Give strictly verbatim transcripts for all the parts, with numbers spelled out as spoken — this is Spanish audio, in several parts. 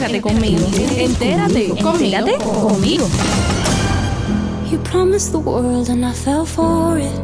Entérate conmigo. Entérate. Entérate conmigo. You promised the world and I fell for it.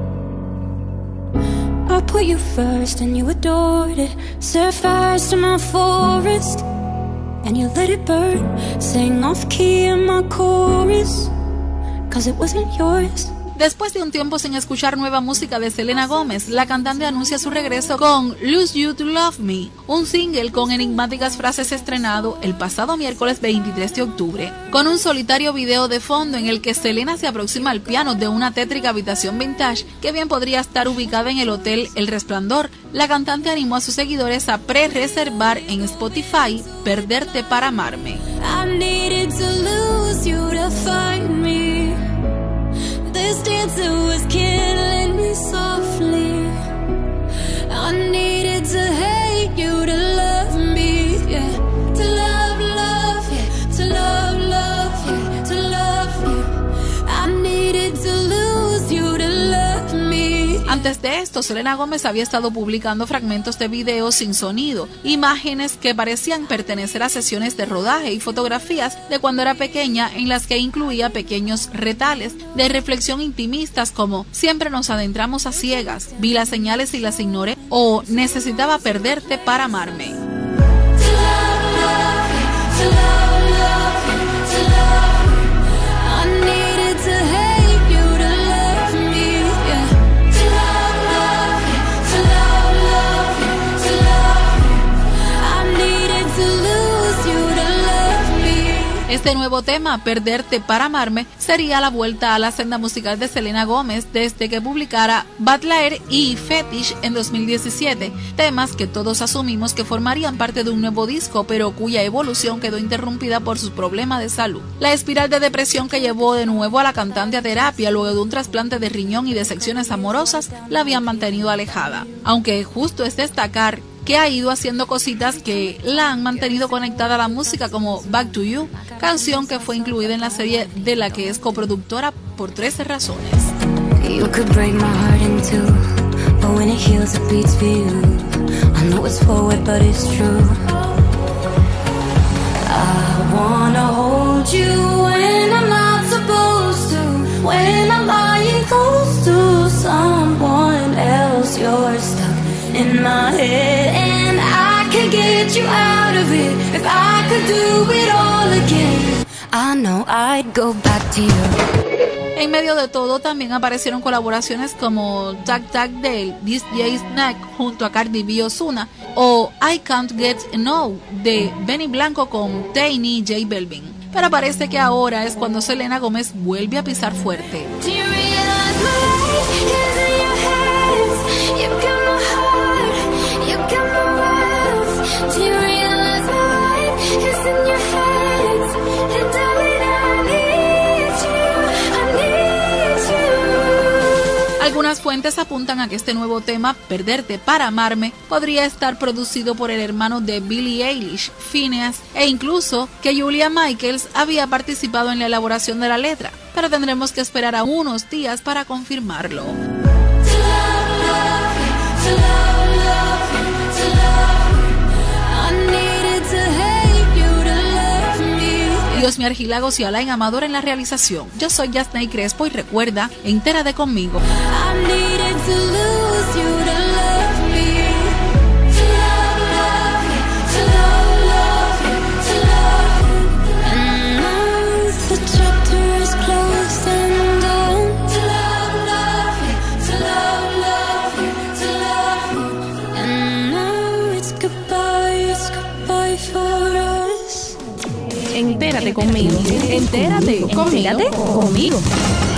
I put you first and you adored it. Set fires to my forest and you let it burn. Sang off key in my chorus, cause it wasn't yours. Después de un tiempo sin escuchar nueva música de Selena Gómez, la cantante anuncia su regreso con Lose You to Love Me, un single con enigmáticas frases estrenado el pasado miércoles veintitrés de octubre. Con un solitario video de fondo en el que Selena se aproxima al piano de una tétrica habitación vintage que bien podría estar ubicada en el hotel El Resplandor, la cantante animó a sus seguidores a pre-reservar en Spotify Perderte para amarme. I needed to lose you to find me. This dancer was killing me softly. I needed to hate you to love me, yeah. To love, love, yeah. To love, love, yeah. To love you. I needed to lose you to love me. Antes de esto, Selena Gómez había estado publicando fragmentos de videos sin sonido, imágenes que parecían pertenecer a sesiones de rodaje y fotografías de cuando era pequeña, en las que incluía pequeños retales de reflexión intimistas como siempre nos adentramos a ciegas, vi las señales y las ignoré, o necesitaba perderte para amarme. Este nuevo tema, Perderte para amarme, sería la vuelta a la senda musical de Selena Gómez desde que publicara Bad Liar y Fetish en dos mil diecisiete, temas que todos asumimos que formarían parte de un nuevo disco, pero cuya evolución quedó interrumpida por sus problemas de salud. La espiral de depresión que llevó de nuevo a la cantante a terapia luego de un trasplante de riñón y de secciones amorosas la habían mantenido alejada, aunque justo es destacar que ha ido haciendo cositas que la han mantenido conectada a la música, como Back to You, canción que fue incluida en la serie de la que es coproductora por trece razones. You could break my heart in two, but when it heals it beats for you. I know it's forward but it's true. I wanna hold you when I'm not supposed to, when I'm lying close to someone else. You're stuck in my head and I could get you out of it. If I could do it all again, I know I'd go back to you. En medio de todo también aparecieron colaboraciones como Tag Tag de D J Snake junto a Cardi B y Ozuna, o I Can't Get No de Benny Blanco con Tiny y J Balvin. Pero parece que ahora es cuando Selena Gómez vuelve a pisar fuerte. Algunas fuentes apuntan a que este nuevo tema, Perderte para amarme, podría estar producido por el hermano de Billie Eilish, Phineas, e incluso que Julia Michaels había participado en la elaboración de la letra, pero tendremos que esperar a unos días para confirmarlo. Diosmi Argilagos y Alain Amador en la realización. Yo soy Yasney Crespo y recuerda, entérate conmigo. Entérate conmigo. Entérate conmigo. Entérate conmigo.